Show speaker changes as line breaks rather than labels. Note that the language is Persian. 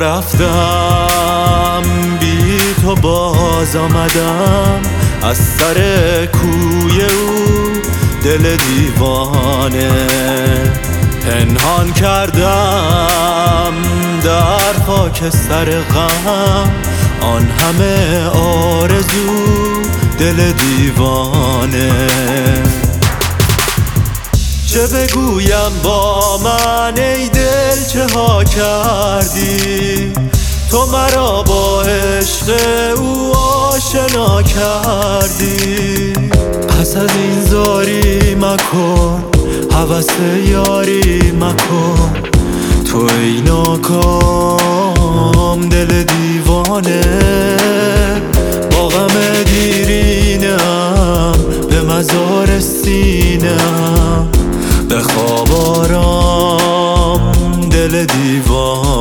رفتم بی تو باز آمدم از سر کوی او دل دیوانه پنهان کردم در خاک سر غم آن همه آرزو دل دیوانه چه بگویم با من ای دل چه ها کردی تو مرا با عشق او آشنا کردی پس از این زاری مکن هوس یاری مکن تو ای ناکام دل دیوانه با غم دیرینم به مزار سینم به خواب آرام دل دیوانه